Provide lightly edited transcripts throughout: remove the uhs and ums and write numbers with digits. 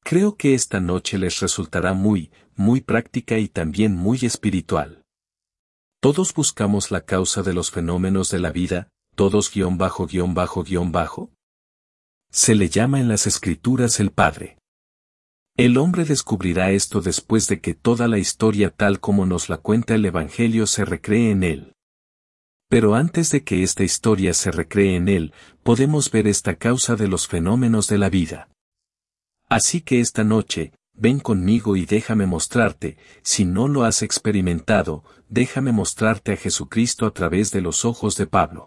Creo que esta noche les resultará muy práctica y también muy espiritual. Todos buscamos la causa de los fenómenos de la vida, todos ____. Se le llama en las Escrituras el Padre. El hombre descubrirá esto después de que toda la historia tal como nos la cuenta el Evangelio se recree en él. Pero antes de que esta historia se recree en él, podemos ver esta causa de los fenómenos de la vida. Así que esta noche, ven conmigo y déjame mostrarte, si no lo has experimentado, déjame mostrarte a Jesucristo a través de los ojos de Pablo.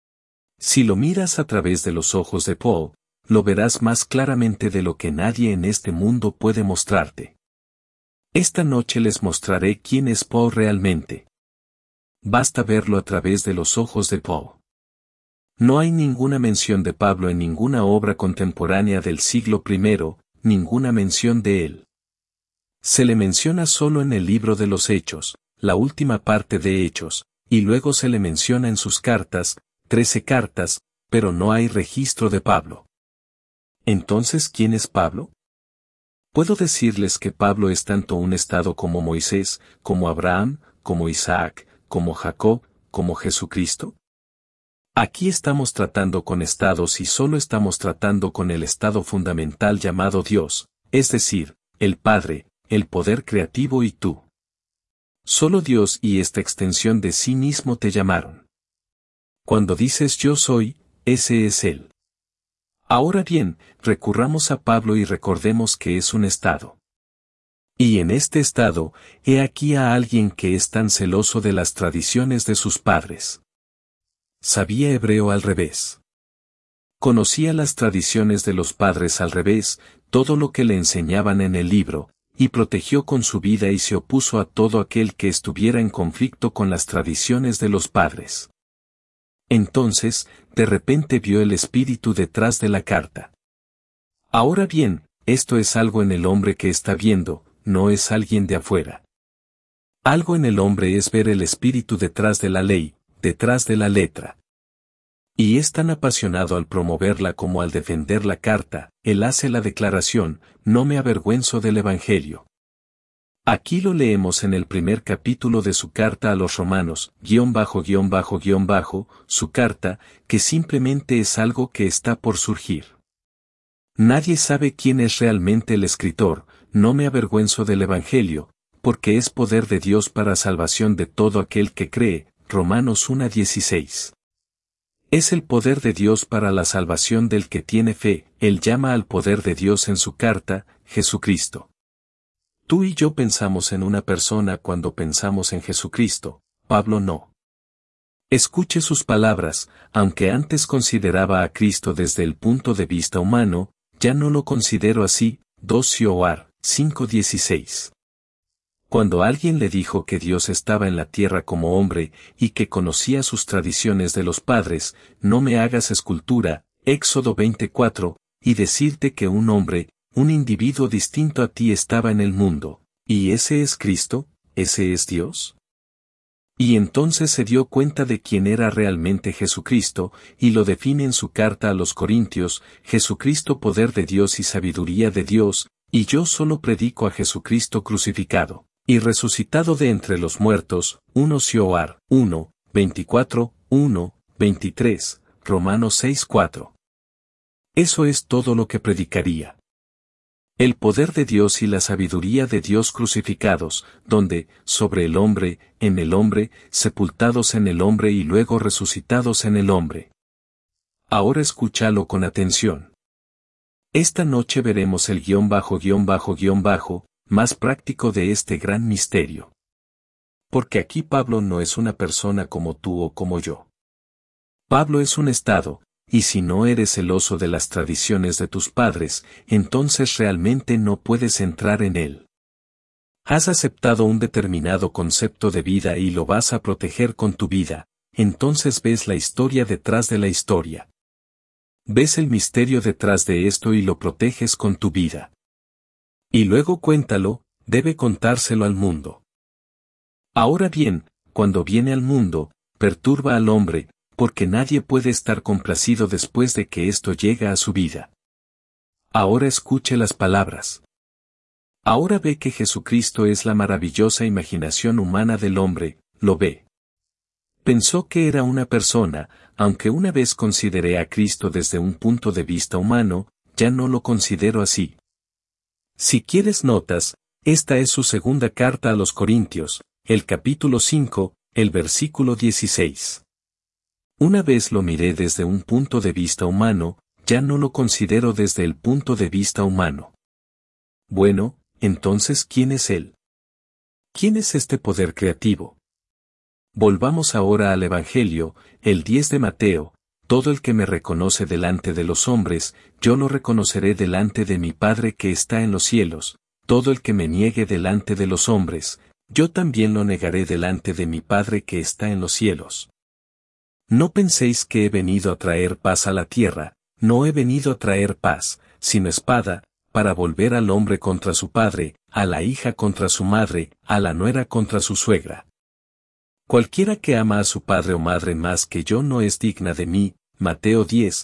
Si lo miras a través de los ojos de Paul, lo verás más claramente de lo que nadie en este mundo puede mostrarte. Esta noche les mostraré quién es Paul realmente. Basta verlo a través de los ojos de Paul. No hay ninguna mención de Pablo en ninguna obra contemporánea del siglo I, ninguna mención de él. Se le menciona solo en el libro de los Hechos, la última parte de Hechos, y luego se le menciona en sus cartas, 13 cartas, pero no hay registro de Pablo. Entonces, ¿quién es Pablo? Puedo decirles que Pablo es tanto un estado como Moisés, como Abraham, como Isaac, como Jacob, como Jesucristo. Aquí estamos tratando con estados y solo estamos tratando con el estado fundamental llamado Dios, es decir, el Padre, el poder creativo y tú. Solo Dios y esta extensión de sí mismo te llamaron. Cuando dices yo soy, ese es Él. Ahora bien, recurramos a Pablo y recordemos que es un estado. Y en este estado, he aquí a alguien que es tan celoso de las tradiciones de sus padres. Sabía hebreo al revés. Conocía las tradiciones de los padres al revés, todo lo que le enseñaban en el libro, y protegió con su vida y se opuso a todo aquel que estuviera en conflicto con las tradiciones de los padres. Entonces, de repente vio el espíritu detrás de la carta. Ahora bien, esto es algo en el hombre que está viendo, no es alguien de afuera. Algo en el hombre es ver el espíritu detrás de la ley, detrás de la letra. Y es tan apasionado al promoverla como al defender la carta, él hace la declaración, no me avergüenzo del Evangelio. Aquí lo leemos en el primer capítulo de su carta a los Romanos, ____, su carta, que simplemente es algo que está por surgir. Nadie sabe quién es realmente el escritor, no me avergüenzo del Evangelio, porque es poder de Dios para salvación de todo aquel que cree, Romanos 1:16. Es el poder de Dios para la salvación del que tiene fe, él llama al poder de Dios en su carta, Jesucristo. Tú y yo pensamos en una persona cuando pensamos en Jesucristo, Pablo no. Escuche sus palabras, aunque antes consideraba a Cristo desde el punto de vista humano, ya no lo considero así, 2 Corintios 5:16. Cuando alguien le dijo que Dios estaba en la tierra como hombre y que conocía sus tradiciones de los padres, no me hagas escultura, Éxodo 24, y decirte que un hombre, un individuo distinto a ti estaba en el mundo, ¿y ese es Cristo? ¿Ese es Dios? Y entonces se dio cuenta de quién era realmente Jesucristo, y lo define en su carta a los Corintios, Jesucristo poder de Dios y sabiduría de Dios, y yo solo predico a Jesucristo crucificado y resucitado de entre los muertos, 1 Corintios 1, 24, 1, 23, Romanos 6, 4. Eso es todo lo que predicaría. El poder de Dios y la sabiduría de Dios crucificados, donde, sobre el hombre, en el hombre, sepultados en el hombre y luego resucitados en el hombre. Ahora escúchalo con atención. Esta noche veremos el ___, más práctico de este gran misterio. Porque aquí Pablo no es una persona como tú o como yo. Pablo es un estado, y si no eres celoso de las tradiciones de tus padres, entonces realmente no puedes entrar en él. Has aceptado un determinado concepto de vida y lo vas a proteger con tu vida, entonces ves la historia detrás de la historia. Ves el misterio detrás de esto y lo proteges con tu vida. Y luego cuéntalo, debe contárselo al mundo. Ahora bien, cuando viene al mundo, perturba al hombre, porque nadie puede estar complacido después de que esto llega a su vida. Ahora escuche las palabras. Ahora ve que Jesucristo es la maravillosa imaginación humana del hombre, lo ve. Pensó que era una persona, aunque una vez consideré a Cristo desde un punto de vista humano, ya no lo considero así. Si quieres notas, esta es su segunda carta a los Corintios, el capítulo 5, el versículo 16. Una vez lo miré desde un punto de vista humano, ya no lo considero desde el punto de vista humano. Bueno, entonces, ¿quién es Él? ¿Quién es este poder creativo? Volvamos ahora al Evangelio, el 10 de Mateo. Todo el que me reconoce delante de los hombres, yo lo reconoceré delante de mi Padre que está en los cielos. Todo el que me niegue delante de los hombres, yo también lo negaré delante de mi Padre que está en los cielos. No penséis que he venido a traer paz a la tierra, no he venido a traer paz, sino espada, para volver al hombre contra su padre, a la hija contra su madre, a la nuera contra su suegra. Cualquiera que ama a su padre o madre más que yo no es digna de mí. Mateo 10,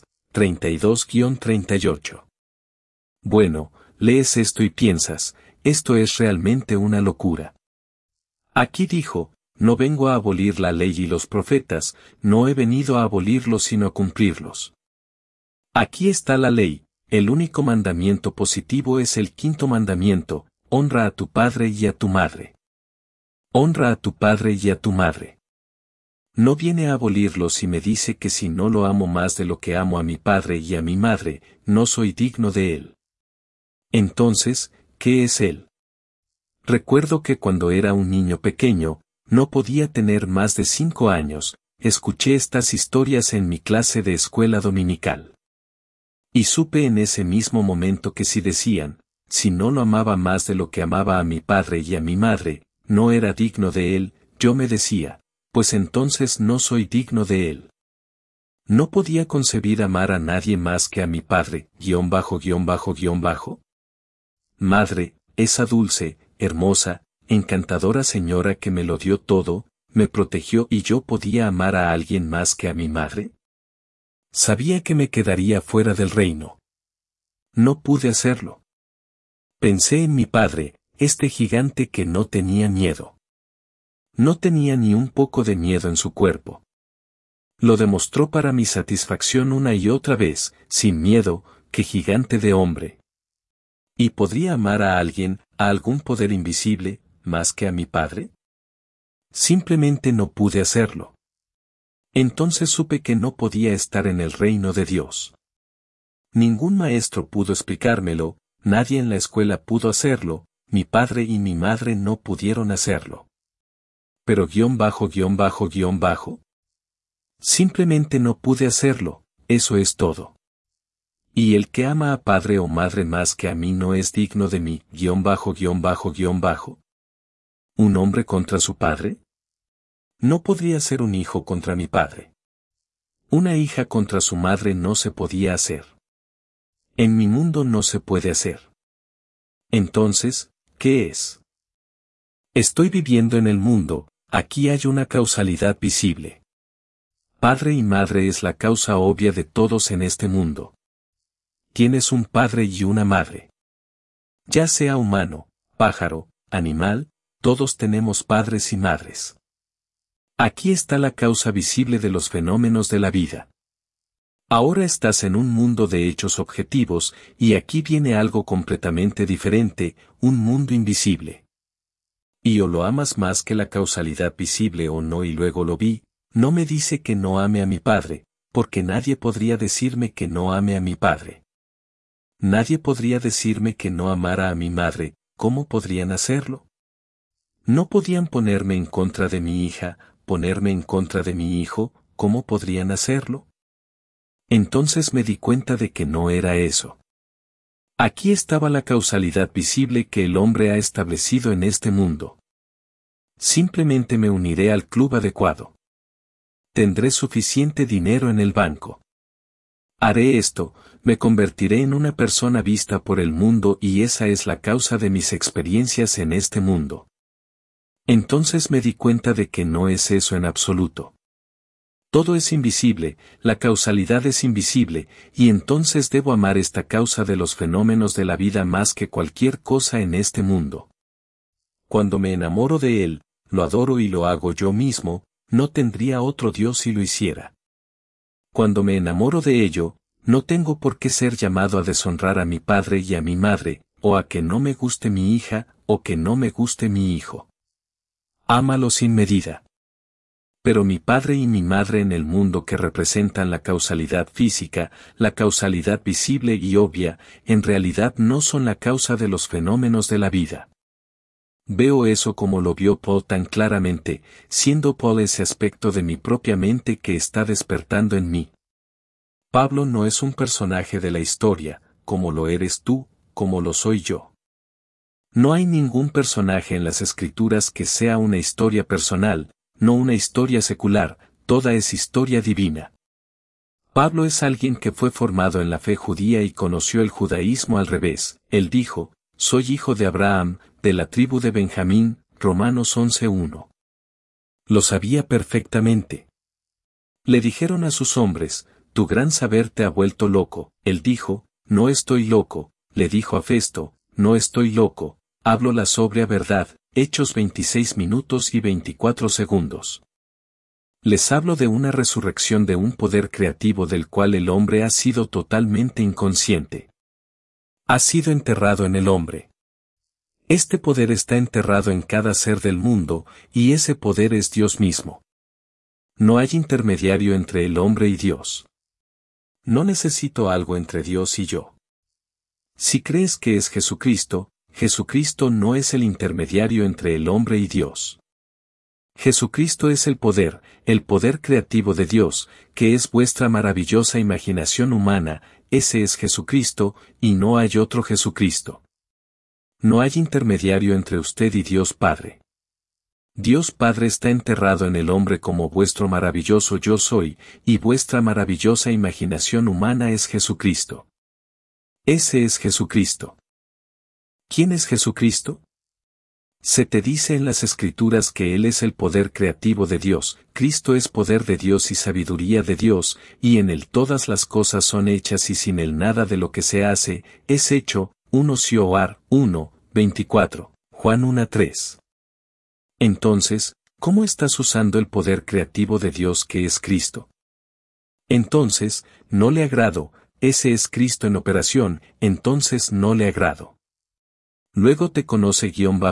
32-38. Bueno, lees esto y piensas, esto es realmente una locura. Aquí dijo, no vengo a abolir la ley y los profetas, no he venido a abolirlos sino a cumplirlos. Aquí está la ley, el único mandamiento positivo es el quinto mandamiento, honra a tu padre y a tu madre. Honra a tu padre y a tu madre. No viene a abolirlos y me dice que si no lo amo más de lo que amo a mi padre y a mi madre, no soy digno de él. Entonces, ¿qué es él? Recuerdo que cuando era un niño pequeño, no podía tener más de 5 años, escuché estas historias en mi clase de escuela dominical. Y supe en ese mismo momento que si decían, si no lo amaba más de lo que amaba a mi padre y a mi madre, no era digno de él, yo me decía, pues entonces no soy digno de él. No podía concebir amar a nadie más que a mi padre, ___. Madre, esa dulce, hermosa, encantadora señora que me lo dio todo, me protegió y yo podía amar a alguien más que a mi madre. Sabía que me quedaría fuera del reino. No pude hacerlo. Pensé en mi padre, este gigante que no tenía miedo. No tenía ni un poco de miedo en su cuerpo. Lo demostró para mi satisfacción una y otra vez, sin miedo, que gigante de hombre. ¿Y podría amar a alguien, a algún poder invisible, más que a mi padre? Simplemente no pude hacerlo. Entonces supe que no podía estar en el reino de Dios. Ningún maestro pudo explicármelo, nadie en la escuela pudo hacerlo, mi padre y mi madre no pudieron hacerlo. Pero ___. Simplemente no pude hacerlo, eso es todo. Y el que ama a padre o madre más que a mí no es digno de mí, ___. ¿Un hombre contra su padre? No podría ser un hijo contra mi padre. Una hija contra su madre no se podía hacer. En mi mundo no se puede hacer. Entonces, ¿qué es? Estoy viviendo en el mundo, aquí hay una causalidad visible. Padre y madre es la causa obvia de todos en este mundo. Tienes un padre y una madre. Ya sea humano, pájaro, animal, todos tenemos padres y madres. Aquí está la causa visible de los fenómenos de la vida. Ahora estás en un mundo de hechos objetivos, y aquí viene algo completamente diferente, un mundo invisible. Y o lo amas más que la causalidad visible o no y luego lo vi, no me dice que no ame a mi padre, porque nadie podría decirme que no ame a mi padre. Nadie podría decirme que no amara a mi madre, ¿cómo podrían hacerlo? No podían ponerme en contra de mi hija, ponerme en contra de mi hijo, ¿cómo podrían hacerlo? Entonces me di cuenta de que no era eso. Aquí estaba la causalidad visible que el hombre ha establecido en este mundo. Simplemente me uniré al club adecuado. Tendré suficiente dinero en el banco. Haré esto, me convertiré en una persona vista por el mundo y esa es la causa de mis experiencias en este mundo. Entonces me di cuenta de que no es eso en absoluto. Todo es invisible, la causalidad es invisible, y entonces debo amar esta causa de los fenómenos de la vida más que cualquier cosa en este mundo. Cuando me enamoro de él, lo adoro y lo hago yo mismo, no tendría otro Dios si lo hiciera. Cuando me enamoro de ello, no tengo por qué ser llamado a deshonrar a mi padre y a mi madre, o a que no me guste mi hija, o que no me guste mi hijo. Ámalo sin medida. Pero mi padre y mi madre en el mundo que representan la causalidad física, la causalidad visible y obvia, en realidad no son la causa de los fenómenos de la vida. Veo eso como lo vio Paul tan claramente, siendo Paul ese aspecto de mi propia mente que está despertando en mí. Pablo no es un personaje de la historia, como lo eres tú, como lo soy yo. No hay ningún personaje en las Escrituras que sea una historia personal, no una historia secular, toda es historia divina. Pablo es alguien que fue formado en la fe judía y conoció el judaísmo al revés. Él dijo, soy hijo de Abraham, de la tribu de Benjamín, Romanos 11:1. Lo sabía perfectamente. Le dijeron a sus hombres, tu gran saber te ha vuelto loco. Él dijo, no estoy loco. Le dijo a Festo, no estoy loco, hablo la sobria verdad. Hechos 26 minutos y 24 segundos. Les hablo de una resurrección de un poder creativo del cual el hombre ha sido totalmente inconsciente. Ha sido enterrado en el hombre. Este poder está enterrado en cada ser del mundo, y ese poder es Dios mismo. No hay intermediario entre el hombre y Dios. No necesito algo entre Dios y yo. Si crees que es Jesucristo, Jesucristo no es el intermediario entre el hombre y Dios. Jesucristo es el poder creativo de Dios, que es vuestra maravillosa imaginación humana, ese es Jesucristo, y no hay otro Jesucristo. No hay intermediario entre usted y Dios Padre. Dios Padre está enterrado en el hombre como vuestro maravilloso yo soy, y vuestra maravillosa imaginación humana es Jesucristo. Ese es Jesucristo. ¿Quién es Jesucristo? Se te dice en las Escrituras que Él es el poder creativo de Dios, Cristo es poder de Dios y sabiduría de Dios, y en Él todas las cosas son hechas y sin Él nada de lo que se hace, es hecho, 1 Sioar 1:24, Juan 1:3. Entonces, ¿cómo estás usando el poder creativo de Dios que es Cristo? Entonces, no le agrado, ese es Cristo en operación, entonces no le agrado. Luego te conoce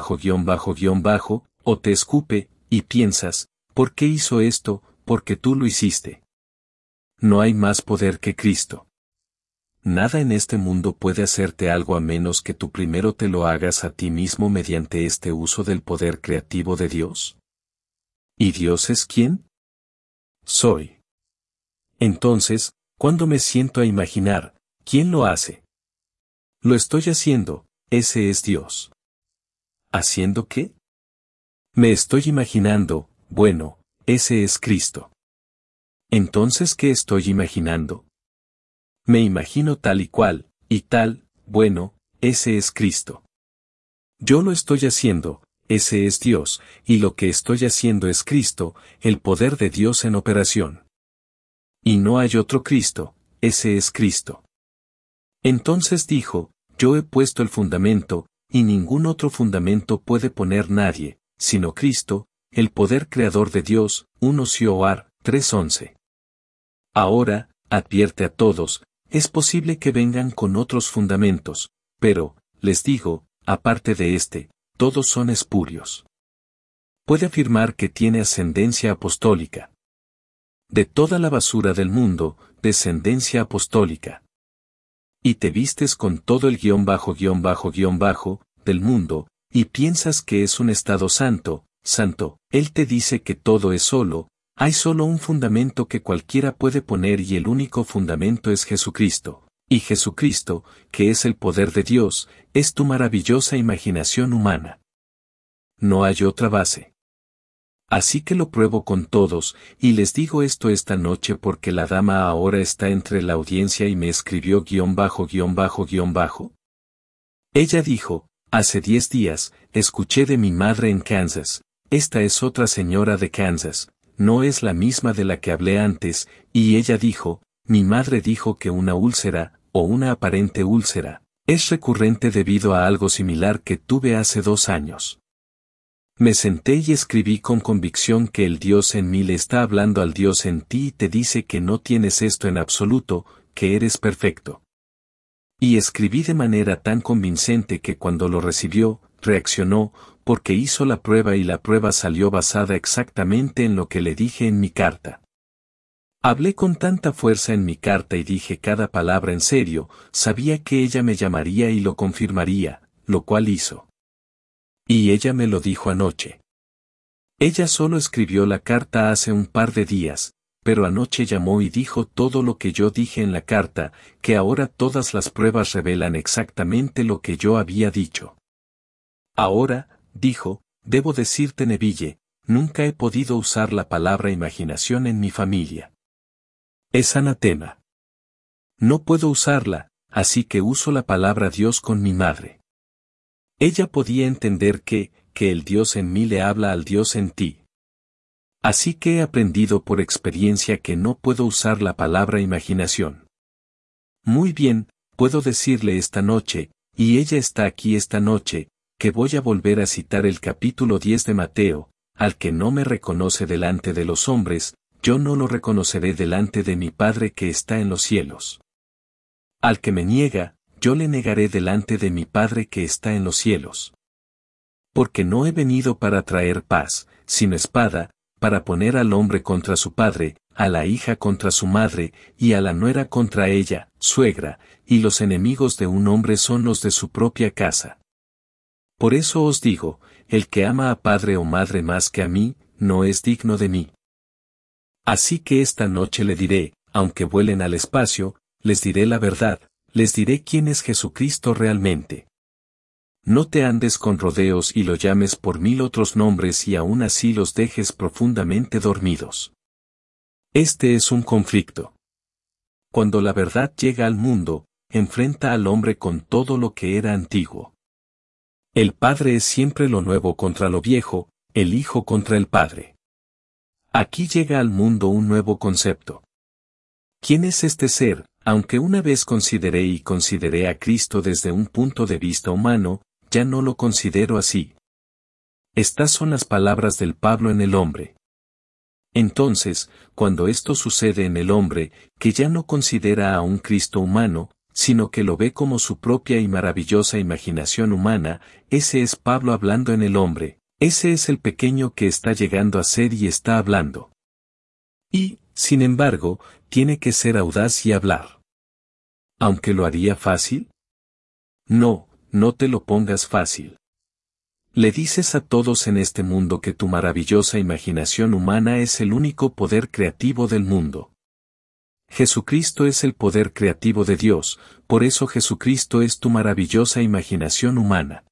__, o te escupe, y piensas, ¿por qué hizo esto? Porque tú lo hiciste. No hay más poder que Cristo. Nada en este mundo puede hacerte algo a menos que tú primero te lo hagas a ti mismo mediante este uso del poder creativo de Dios. ¿Y Dios es quién? Soy. Entonces, cuando me siento a imaginar, ¿quién lo hace? Lo estoy haciendo. Ese es Dios. ¿Haciendo qué? Me estoy imaginando, bueno, ese es Cristo. Entonces, ¿qué estoy imaginando? Me imagino tal y cual, y tal, bueno, ese es Cristo. Yo lo estoy haciendo, ese es Dios, y lo que estoy haciendo es Cristo, el poder de Dios en operación. Y no hay otro Cristo, ese es Cristo. Entonces dijo, yo he puesto el fundamento, y ningún otro fundamento puede poner nadie, sino Cristo, el poder creador de Dios, 1 Sioar 3:11. Ahora, advierte a todos, es posible que vengan con otros fundamentos, pero, les digo, aparte de este, todos son espurios. Puede afirmar que tiene ascendencia apostólica. De toda la basura del mundo, descendencia apostólica. Y te vistes con todo el __, del mundo, y piensas que es un estado santo, él te dice que todo es solo, hay solo un fundamento que cualquiera puede poner y el único fundamento es Jesucristo, y Jesucristo, que es el poder de Dios, es tu maravillosa imaginación humana. No hay otra base. Así que lo pruebo con todos, y les digo esto esta noche porque la dama ahora está entre la audiencia y me escribió __. Ella dijo, hace 10 días, escuché de mi madre en Kansas, esta es otra señora de Kansas, no es la misma de la que hablé antes, y ella dijo, mi madre dijo que una úlcera, o una aparente úlcera, es recurrente debido a algo similar que tuve hace 2 años. Me senté y escribí con convicción que el Dios en mí le está hablando al Dios en ti y te dice que no tienes esto en absoluto, que eres perfecto. Y escribí de manera tan convincente que cuando lo recibió, reaccionó, porque hizo la prueba y la prueba salió basada exactamente en lo que le dije en mi carta. Hablé con tanta fuerza en mi carta y dije cada palabra en serio, sabía que ella me llamaría y lo confirmaría, lo cual hizo. Y ella me lo dijo anoche. Ella solo escribió la carta hace un par de días, pero anoche llamó y dijo todo lo que yo dije en la carta, que ahora todas las pruebas revelan exactamente lo que yo había dicho. Ahora, dijo, debo decirte Neville, nunca he podido usar la palabra imaginación en mi familia. Es anatema. No puedo usarla, así que uso la palabra Dios con mi madre. Ella podía entender que el Dios en mí le habla al Dios en ti. Así que he aprendido por experiencia que no puedo usar la palabra imaginación. Muy bien, puedo decirle esta noche, y ella está aquí esta noche, que voy a volver a citar el capítulo 10 de Mateo, al que no me reconoce delante de los hombres, yo no lo reconoceré delante de mi Padre que está en los cielos. Al que me niega, yo le negaré delante de mi Padre que está en los cielos. Porque no he venido para traer paz, sino espada, para poner al hombre contra su padre, a la hija contra su madre, y a la nuera contra ella, suegra, y los enemigos de un hombre son los de su propia casa. Por eso os digo, el que ama a padre o madre más que a mí, no es digno de mí. Así que esta noche le diré, aunque vuelen al espacio, les diré la verdad, les diré quién es Jesucristo realmente. No te andes con rodeos y lo llames por 1000 otros nombres y aún así los dejes profundamente dormidos. Este es un conflicto. Cuando la verdad llega al mundo, enfrenta al hombre con todo lo que era antiguo. El Padre es siempre lo nuevo contra lo viejo, el Hijo contra el Padre. Aquí llega al mundo un nuevo concepto. ¿Quién es este ser? Aunque una vez consideré a Cristo desde un punto de vista humano, ya no lo considero así. Estas son las palabras del Pablo en el hombre. Entonces, cuando esto sucede en el hombre, que ya no considera a un Cristo humano, sino que lo ve como su propia y maravillosa imaginación humana, ese es Pablo hablando en el hombre, ese es el pequeño que está llegando a ser y está hablando. Y, sin embargo, tiene que ser audaz y hablar. ¿Aunque lo haría fácil? No, no te lo pongas fácil. Le dices a todos en este mundo que tu maravillosa imaginación humana es el único poder creativo del mundo. Jesucristo es el poder creativo de Dios, por eso Jesucristo es tu maravillosa imaginación humana.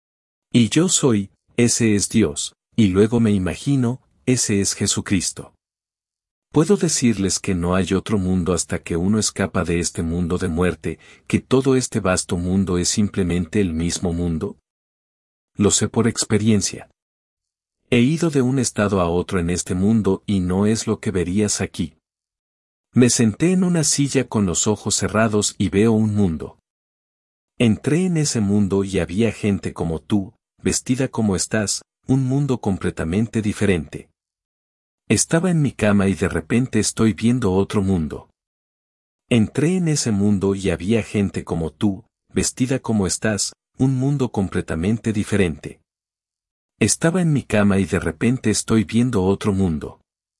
Y yo soy, ese es Dios, y luego me imagino, ese es Jesucristo. ¿Puedo decirles que no hay otro mundo hasta que uno escapa de este mundo de muerte, que todo este vasto mundo es simplemente el mismo mundo? Lo sé por experiencia. He ido de un estado a otro en este mundo y no es lo que verías aquí. Me senté en una silla con los ojos cerrados y veo un mundo. Entré en ese mundo y había gente como tú, vestida como estás, un mundo completamente diferente. Estaba en mi cama y de repente estoy viendo otro mundo. Entré en ese mundo y había gente como tú, vestida como estás, un mundo completamente diferente. Estaba en mi cama y de repente estoy viendo otro mundo.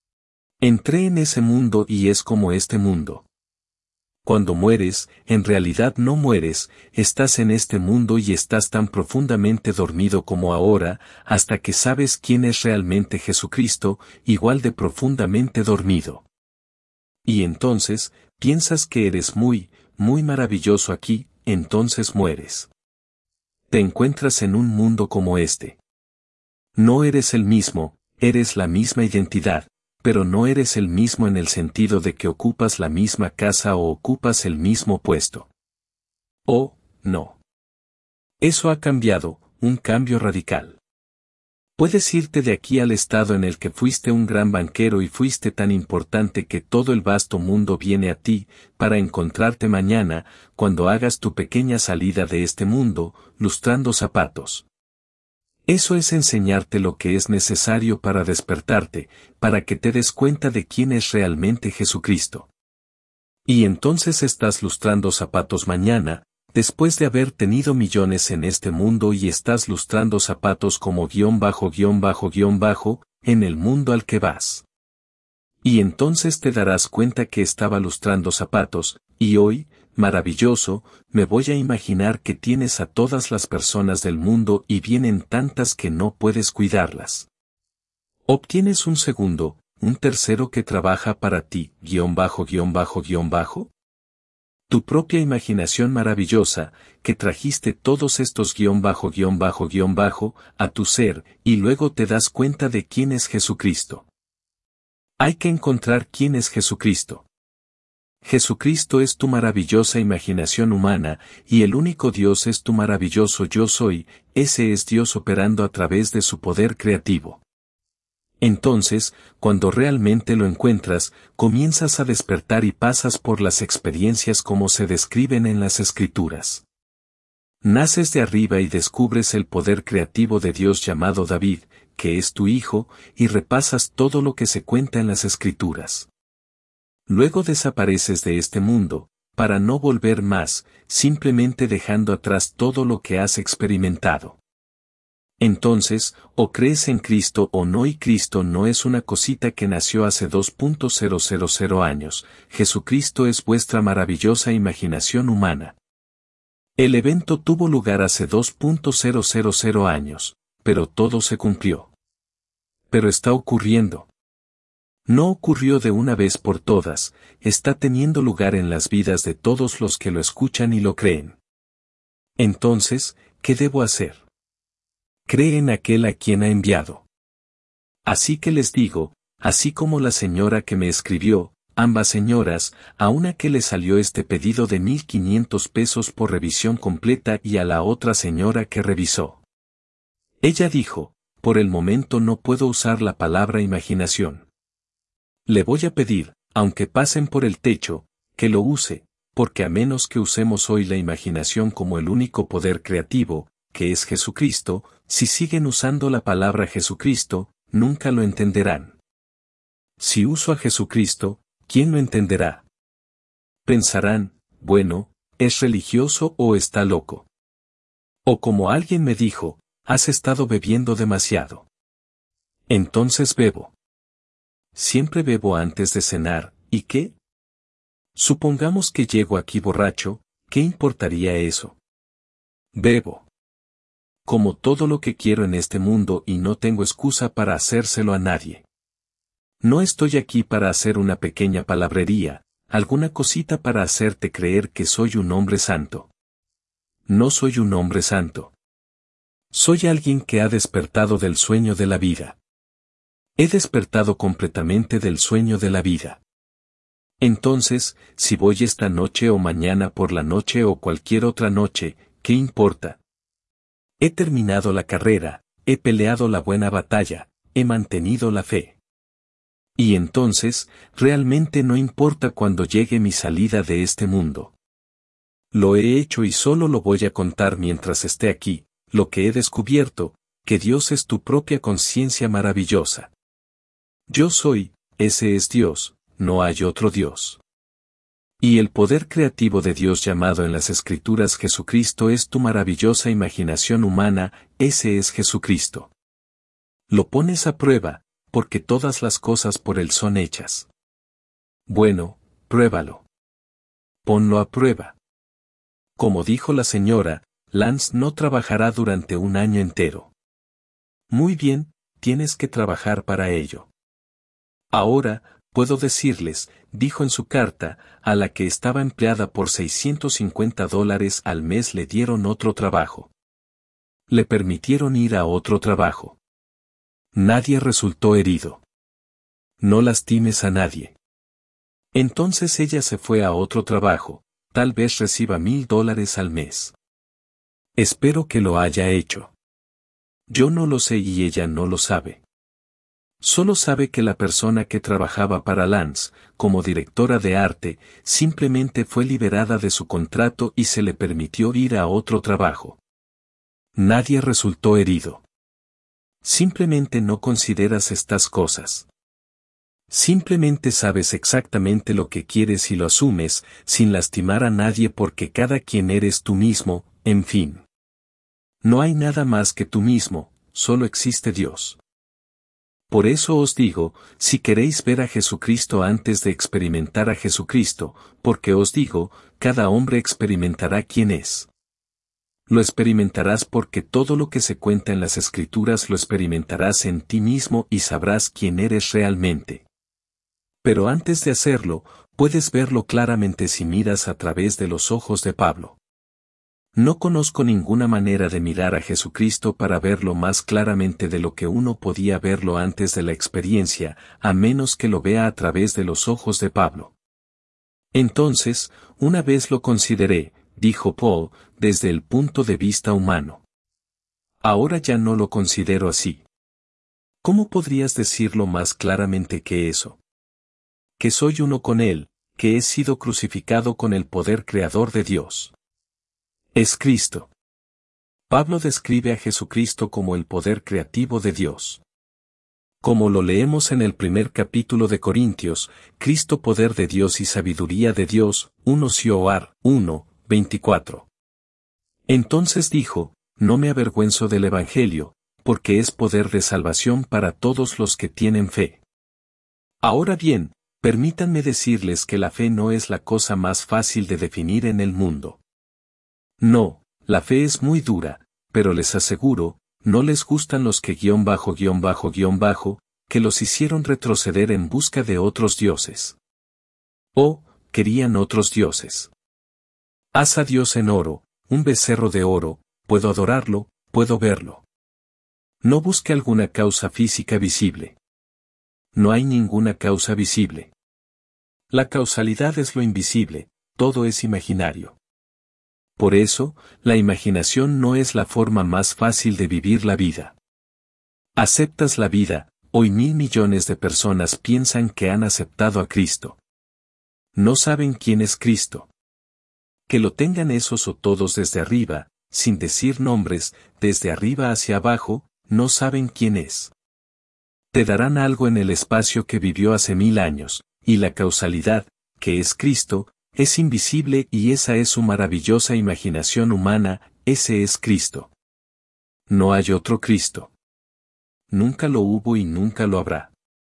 Entré en ese mundo y es como este mundo. Cuando mueres, en realidad no mueres, estás en este mundo y estás tan profundamente dormido como ahora, hasta que sabes quién es realmente Jesucristo, igual de profundamente dormido. Y entonces, piensas que eres muy, muy maravilloso aquí, entonces mueres. Te encuentras en un mundo como este. No eres el mismo, eres la misma identidad, pero no eres el mismo en el sentido de que ocupas la misma casa o ocupas el mismo puesto. Oh, no. Eso ha cambiado, un cambio radical. Puedes irte de aquí al estado en el que fuiste un gran banquero y fuiste tan importante que todo el vasto mundo viene a ti, para encontrarte mañana, cuando hagas tu pequeña salida de este mundo, lustrando zapatos. Eso es enseñarte lo que es necesario para despertarte, para que te des cuenta de quién es realmente Jesucristo. Y entonces estás lustrando zapatos mañana, después de haber tenido millones en este mundo y estás lustrando zapatos como en el mundo al que vas. Y entonces te darás cuenta que estaba lustrando zapatos, y hoy, maravilloso, me voy a imaginar que tienes a todas las personas del mundo y vienen tantas que no puedes cuidarlas. Obtienes un segundo, un tercero que trabaja para ti, Tu propia imaginación maravillosa, que trajiste todos estos a tu ser, y luego te das cuenta de quién es Jesucristo. Hay que encontrar quién es Jesucristo. Jesucristo es tu maravillosa imaginación humana, y el único Dios es tu maravilloso yo soy, ese es Dios operando a través de su poder creativo. Entonces, cuando realmente lo encuentras, comienzas a despertar y pasas por las experiencias como se describen en las Escrituras. Naces de arriba y descubres el poder creativo de Dios llamado David, que es tu hijo, y repasas todo lo que se cuenta en las Escrituras. Luego desapareces de este mundo, para no volver más, simplemente dejando atrás todo lo que has experimentado. Entonces, o crees en Cristo o no, y Cristo no es una cosita que nació hace 2.000 años, Jesucristo es vuestra maravillosa imaginación humana. El evento tuvo lugar hace 2.000 años, pero todo se cumplió. Pero está ocurriendo. No ocurrió de una vez por todas, está teniendo lugar en las vidas de todos los que lo escuchan y lo creen. Entonces, ¿qué debo hacer? Cree en aquel a quien ha enviado. Así que les digo, así como la señora que me escribió, ambas señoras, a una que le salió este pedido de 1,500 pesos por revisión completa y a la otra señora que revisó. Ella dijo, por el momento no puedo usar la palabra imaginación. Le voy a pedir, aunque pasen por el techo, que lo use, porque a menos que usemos hoy la imaginación como el único poder creativo, que es Jesucristo, si siguen usando la palabra Jesucristo, nunca lo entenderán. Si uso a Jesucristo, ¿quién lo entenderá? Pensarán, bueno, ¿es religioso o está loco? O como alguien me dijo, has estado bebiendo demasiado. Entonces bebo. Siempre bebo antes de cenar, ¿y qué? Supongamos que llego aquí borracho, ¿qué importaría eso? Bebo. Como todo lo que quiero en este mundo y no tengo excusa para hacérselo a nadie. No estoy aquí para hacer una pequeña palabrería, alguna cosita para hacerte creer que soy un hombre santo. No soy un hombre santo. Soy alguien que ha despertado del sueño de la vida. He despertado completamente del sueño de la vida. Entonces, si voy esta noche o mañana por la noche o cualquier otra noche, ¿qué importa? He terminado la carrera, he peleado la buena batalla, he mantenido la fe. Y entonces, realmente no importa cuando llegue mi salida de este mundo. Lo he hecho y solo lo voy a contar mientras esté aquí, lo que he descubierto, que Dios es tu propia conciencia maravillosa. Yo soy, ese es Dios, no hay otro Dios. Y el poder creativo de Dios llamado en las Escrituras Jesucristo es tu maravillosa imaginación humana, ese es Jesucristo. Lo pones a prueba, porque todas las cosas por Él son hechas. Bueno, pruébalo. Ponlo a prueba. Como dijo la señora, Lance no trabajará durante un año entero. Muy bien, tienes que trabajar para ello. Ahora, puedo decirles, dijo en su carta, a la que estaba empleada por $650 al mes le dieron otro trabajo. Le permitieron ir a otro trabajo. Nadie resultó herido. No lastimes a nadie. Entonces ella se fue a otro trabajo, tal vez reciba $1,000 al mes. Espero que lo haya hecho. Yo no lo sé y ella no lo sabe. Solo sabe que la persona que trabajaba para Lance, como directora de arte, simplemente fue liberada de su contrato y se le permitió ir a otro trabajo. Nadie resultó herido. Simplemente no consideras estas cosas. Simplemente sabes exactamente lo que quieres y lo asumes, sin lastimar a nadie porque cada quien eres tú mismo, en fin. No hay nada más que tú mismo, solo existe Dios. Por eso os digo, si queréis ver a Jesucristo antes de experimentar a Jesucristo, porque os digo, cada hombre experimentará quién es. Lo experimentarás porque todo lo que se cuenta en las Escrituras lo experimentarás en ti mismo y sabrás quién eres realmente. Pero antes de hacerlo, puedes verlo claramente si miras a través de los ojos de Pablo. No conozco ninguna manera de mirar a Jesucristo para verlo más claramente de lo que uno podía verlo antes de la experiencia, a menos que lo vea a través de los ojos de Pablo. Entonces, una vez lo consideré, dijo Paul, desde el punto de vista humano. Ahora ya no lo considero así. ¿Cómo podrías decirlo más claramente que eso? Que soy uno con Él, que he sido crucificado con el poder creador de Dios. Es Cristo. Pablo describe a Jesucristo como el poder creativo de Dios. Como lo leemos en el primer capítulo de Corintios, Cristo poder de Dios y sabiduría de Dios, 1 Cor. 1, 24. Entonces dijo, no me avergüenzo del Evangelio, porque es poder de salvación para todos los que tienen fe. Ahora bien, permítanme decirles que la fe no es la cosa más fácil de definir en el mundo. No, la fe es muy dura, pero les aseguro, no les gustan los que que los hicieron retroceder en busca de otros dioses. O, querían otros dioses. Haz a Dios en oro, un becerro de oro, puedo adorarlo, puedo verlo. No busque alguna causa física visible. No hay ninguna causa visible. La causalidad es lo invisible, todo es imaginario. Por eso, la imaginación no es la forma más fácil de vivir la vida. Aceptas la vida, hoy 1.000 millones de personas piensan que han aceptado a Cristo. No saben quién es Cristo. Que lo tengan esos o todos desde arriba, sin decir nombres, desde arriba hacia abajo, no saben quién es. Te darán algo en el espacio que vivió hace 1000 años, y la causalidad, que es Cristo, es invisible y esa es su maravillosa imaginación humana, ese es Cristo. No hay otro Cristo. Nunca lo hubo y nunca lo habrá.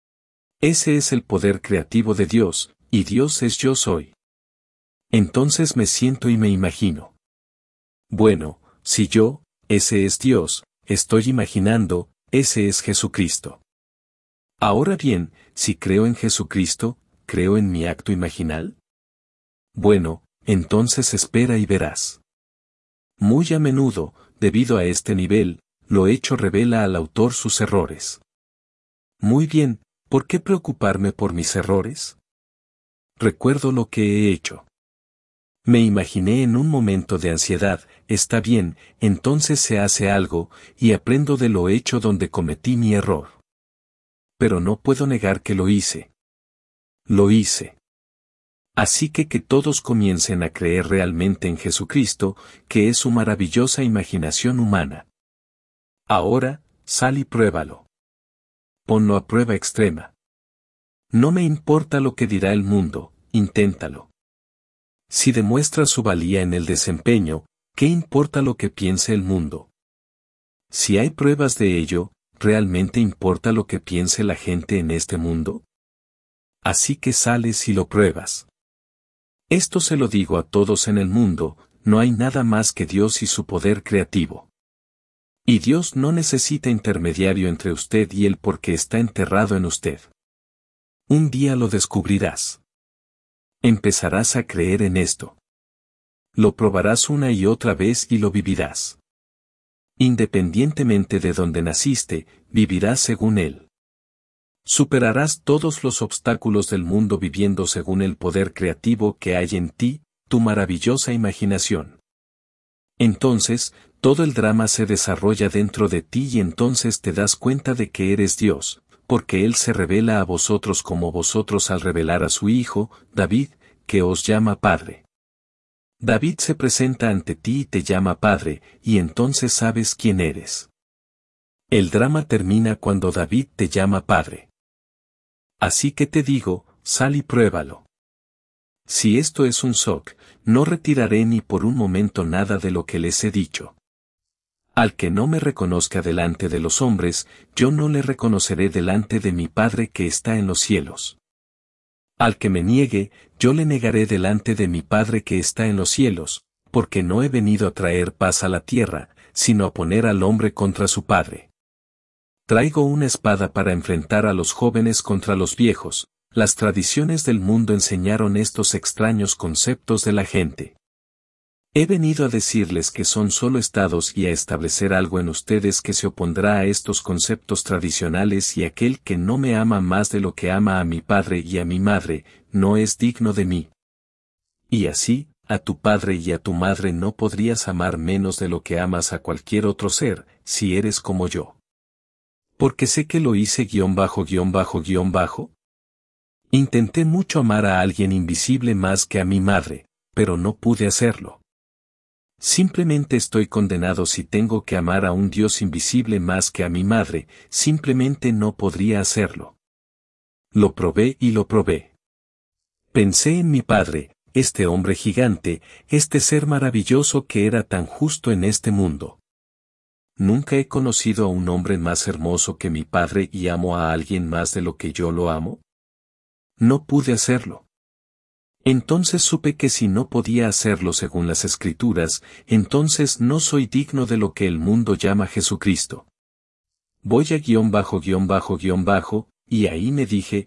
Ese es el poder creativo de Dios, y Dios es yo soy. Entonces me siento y me imagino. Bueno, si yo, ese es Dios, estoy imaginando, ese es Jesucristo. Ahora bien, si creo en Jesucristo, ¿creo en mi acto imaginal? Bueno, entonces espera y verás. Muy a menudo, debido a este nivel, lo hecho revela al autor sus errores. Muy bien, ¿por qué preocuparme por mis errores? Recuerdo lo que he hecho. Me imaginé en un momento de ansiedad, está bien, entonces se hace algo, y aprendo de lo hecho donde cometí mi error. Pero no puedo negar que lo hice. Lo hice. Así que todos comiencen a creer realmente en Jesucristo, que es su maravillosa imaginación humana. Ahora, sal y pruébalo. Ponlo a prueba extrema. No me importa lo que dirá el mundo, inténtalo. Si demuestras su valía en el desempeño, ¿qué importa lo que piense el mundo? Si hay pruebas de ello, ¿realmente importa lo que piense la gente en este mundo? Así que sales y lo pruebas. Esto se lo digo a todos en el mundo, no hay nada más que Dios y su poder creativo. Y Dios no necesita intermediario entre usted y Él porque está enterrado en usted. Un día lo descubrirás. Empezarás a creer en esto. Lo probarás una y otra vez y lo vivirás. Independientemente de donde naciste, vivirás según Él. Superarás todos los obstáculos del mundo viviendo según el poder creativo que hay en ti, tu maravillosa imaginación. Entonces, todo el drama se desarrolla dentro de ti y entonces te das cuenta de que eres Dios, porque Él se revela a vosotros como vosotros al revelar a su Hijo, David, que os llama Padre. David se presenta ante ti y te llama Padre, y entonces sabes quién eres. El drama termina cuando David te llama Padre. Así que te digo, sal y pruébalo. Si esto es un shock, no retiraré ni por un momento nada de lo que les he dicho. Al que no me reconozca delante de los hombres, yo no le reconoceré delante de mi Padre que está en los cielos. Al que me niegue, yo le negaré delante de mi Padre que está en los cielos, porque no he venido a traer paz a la tierra, sino a poner al hombre contra su Padre. Traigo una espada para enfrentar a los jóvenes contra los viejos. Las tradiciones del mundo enseñaron estos extraños conceptos de la gente. He venido a decirles que son solo estados y a establecer algo en ustedes que se opondrá a estos conceptos tradicionales y aquel que no me ama más de lo que ama a mi padre y a mi madre, no es digno de mí. Y así, a tu padre y a tu madre no podrías amar menos de lo que amas a cualquier otro ser, si eres como yo. Porque sé que lo hice ____. Intenté mucho amar a alguien invisible más que a mi madre, pero no pude hacerlo. Simplemente estoy condenado si tengo que amar a un Dios invisible más que a mi madre, simplemente no podría hacerlo. Lo probé y lo probé. Pensé en mi padre, este hombre gigante, este ser maravilloso que era tan justo en este mundo. Nunca he conocido a un hombre más hermoso que mi padre y amo a alguien más de lo que yo lo amo. No pude hacerlo. Entonces supe que si no podía hacerlo según las Escrituras, entonces no soy digno de lo que el mundo llama Jesucristo. Voy a ____, y ahí me dije,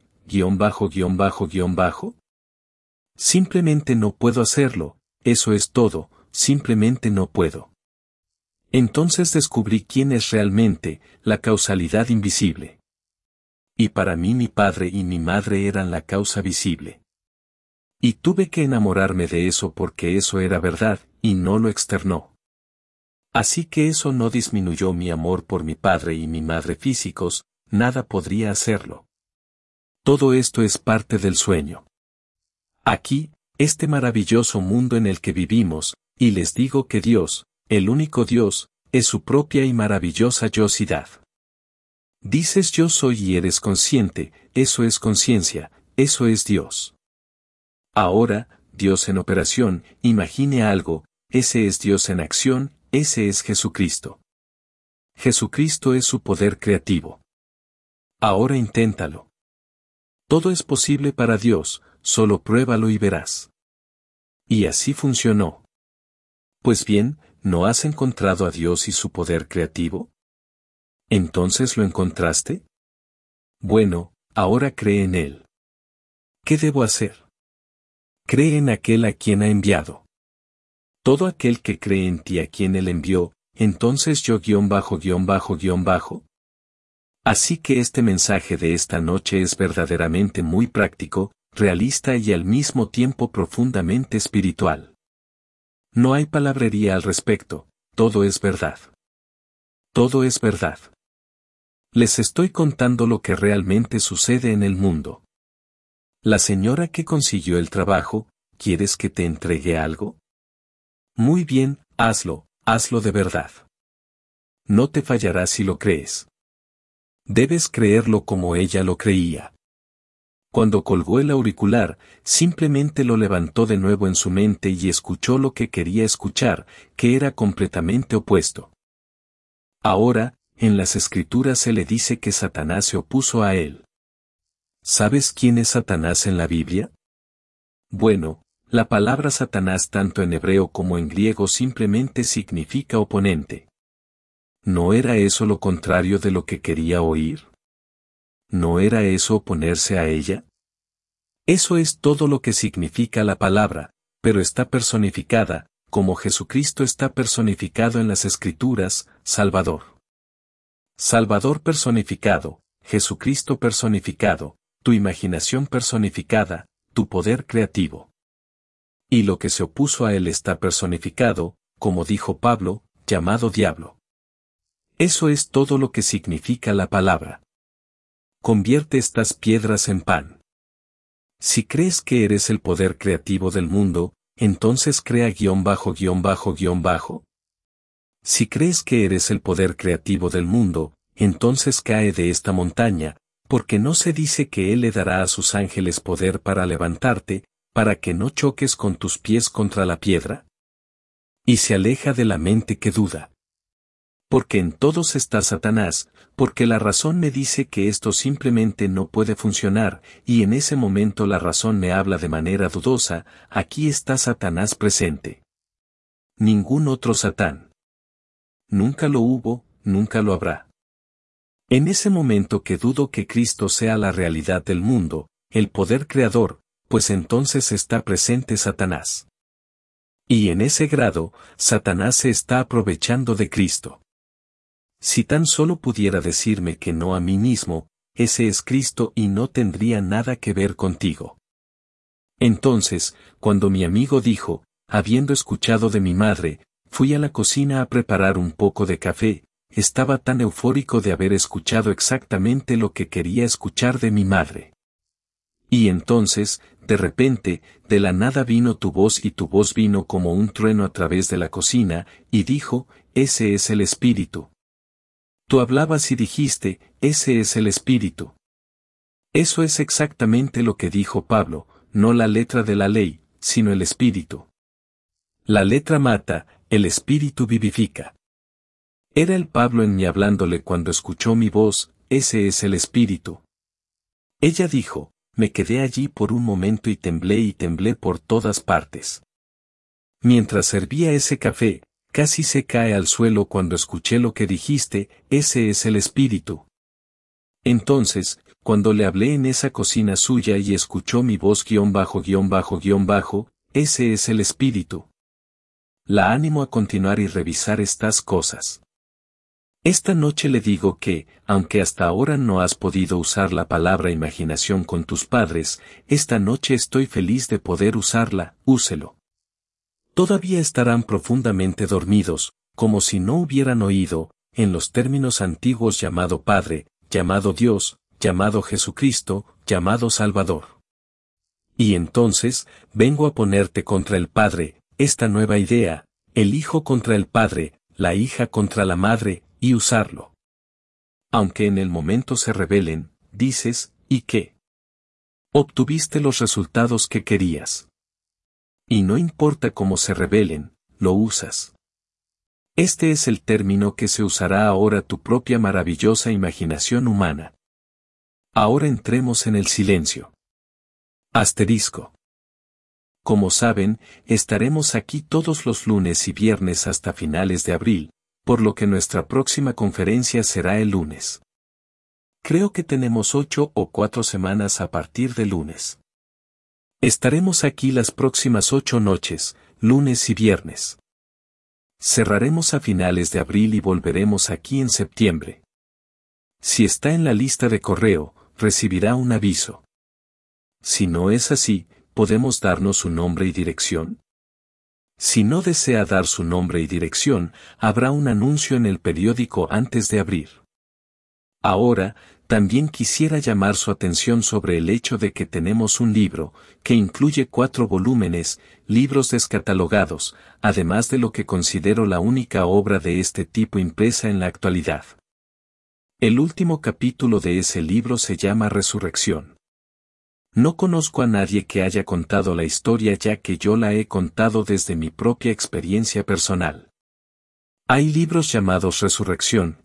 ____. Simplemente no puedo hacerlo, eso es todo, simplemente no puedo. Entonces descubrí quién es realmente, la causalidad invisible. Y para mí mi padre y mi madre eran la causa visible. Y tuve que enamorarme de eso porque eso era verdad, y no lo externó. Así que eso no disminuyó mi amor por mi padre y mi madre físicos, nada podría hacerlo. Todo esto es parte del sueño. Aquí, este maravilloso mundo en el que vivimos, y les digo que Dios, el único Dios, es su propia y maravillosa yosidad. Dices yo soy y eres consciente, eso es conciencia, eso es Dios. Ahora, Dios en operación, imagine algo, ese es Dios en acción, ese es Jesucristo. Jesucristo es su poder creativo. Ahora inténtalo. Todo es posible para Dios, solo pruébalo y verás. Y así funcionó. Pues bien, ¿no has encontrado a Dios y su poder creativo? ¿Entonces lo encontraste? Bueno, ahora cree en Él. ¿Qué debo hacer? Cree en aquel a quien ha enviado. Todo aquel que cree en ti a quien Él envió, entonces yo ____. Así que este mensaje de esta noche es verdaderamente muy práctico, realista y al mismo tiempo profundamente espiritual. No hay palabrería al respecto, todo es verdad. Todo es verdad. Les estoy contando lo que realmente sucede en el mundo. La señora que consiguió el trabajo, ¿quieres que te entregue algo? Muy bien, hazlo de verdad. No te fallará si lo crees. Debes creerlo como ella lo creía. Cuando colgó el auricular, simplemente lo levantó de nuevo en su mente y escuchó lo que quería escuchar, que era completamente opuesto. Ahora, en las Escrituras se le dice que Satanás se opuso a él. ¿Sabes quién es Satanás en la Biblia? Bueno, la palabra Satanás tanto en hebreo como en griego simplemente significa oponente. ¿No era eso lo contrario de lo que quería oír? ¿No era eso oponerse a ella? Eso es todo lo que significa la palabra, pero está personificada, como Jesucristo está personificado en las Escrituras, Salvador. Salvador personificado, Jesucristo personificado, tu imaginación personificada, tu poder creativo. Y lo que se opuso a él está personificado, como dijo Pablo, llamado diablo. Eso es todo lo que significa la palabra. Convierte estas piedras en pan. Si crees que eres el poder creativo del mundo, entonces crea ____. Si crees que eres el poder creativo del mundo, entonces cae de esta montaña, porque no se dice que Él le dará a sus ángeles poder para levantarte, para que no choques con tus pies contra la piedra. Y se aleja de la mente que duda. Porque en todos está Satanás, porque la razón me dice que esto simplemente no puede funcionar, y en ese momento la razón me habla de manera dudosa, aquí está Satanás presente. Ningún otro Satán. Nunca lo hubo, nunca lo habrá. En ese momento que dudo que Cristo sea la realidad del mundo, el poder creador, pues entonces está presente Satanás. Y en ese grado, Satanás se está aprovechando de Cristo. Si tan solo pudiera decirme que no a mí mismo, ese es Cristo y no tendría nada que ver contigo. Entonces, cuando mi amigo dijo, habiendo escuchado de mi madre, fui a la cocina a preparar un poco de café, estaba tan eufórico de haber escuchado exactamente lo que quería escuchar de mi madre. Y entonces, de repente, de la nada vino tu voz y tu voz vino como un trueno a través de la cocina, y dijo, ese es el Espíritu. Tú hablabas y dijiste, ese es el Espíritu. Eso es exactamente lo que dijo Pablo, no la letra de la ley, sino el Espíritu. La letra mata, el Espíritu vivifica. Era el Pablo en mí hablándole cuando escuchó mi voz, ese es el Espíritu. Ella dijo, me quedé allí por un momento y temblé por todas partes. Mientras servía ese café, casi se cae al suelo cuando escuché lo que dijiste, ese es el Espíritu. Entonces, cuando le hablé en esa cocina suya y escuchó mi voz ____, ese es el Espíritu. La animo a continuar y revisar estas cosas. Esta noche le digo que, aunque hasta ahora no has podido usar la palabra imaginación con tus padres, esta noche estoy feliz de poder usarla, úselo. Todavía estarán profundamente dormidos, como si no hubieran oído, en los términos antiguos llamado Padre, llamado Dios, llamado Jesucristo, llamado Salvador. Y entonces, vengo a ponerte contra el Padre, esta nueva idea, el Hijo contra el Padre, la hija contra la madre, y usarlo. Aunque en el momento se rebelen, dices, ¿y qué? Obtuviste los resultados que querías. Y no importa cómo se rebelen, lo usas. Este es el término que se usará ahora tu propia maravillosa imaginación humana. Ahora entremos en el silencio. Asterisco. Como saben, estaremos aquí todos los lunes y viernes hasta finales de abril, por lo que nuestra próxima conferencia será el lunes. Creo que tenemos 8 o 4 semanas a partir de lunes. Estaremos aquí las próximas 8 noches, lunes y viernes. Cerraremos a finales de abril y volveremos aquí en septiembre. Si está en la lista de correo, recibirá un aviso. Si no es así, ¿podemos darnos su nombre y dirección? Si no desea dar su nombre y dirección, habrá un anuncio en el periódico antes de abrir. Ahora, también quisiera llamar su atención sobre el hecho de que tenemos un libro, que incluye 4 volúmenes, libros descatalogados, además de lo que considero la única obra de este tipo impresa en la actualidad. El último capítulo de ese libro se llama Resurrección. No conozco a nadie que haya contado la historia ya que yo la he contado desde mi propia experiencia personal. Hay libros llamados Resurrección,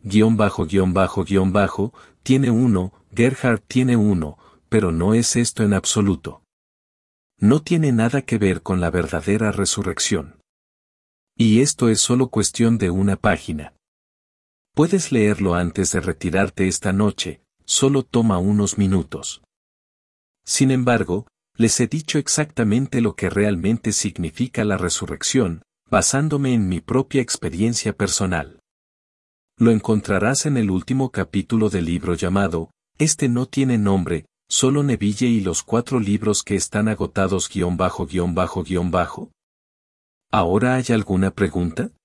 ____, tiene uno, Gerhard tiene uno, pero no es esto en absoluto. No tiene nada que ver con la verdadera resurrección. Y esto es solo cuestión de una página. Puedes leerlo antes de retirarte esta noche, solo toma unos minutos. Sin embargo, les he dicho exactamente lo que realmente significa la resurrección, basándome en mi propia experiencia personal. Lo encontrarás en el último capítulo del libro llamado, Este no tiene nombre, solo Neville y los 4 libros que están agotados ____. ¿Ahora hay alguna pregunta?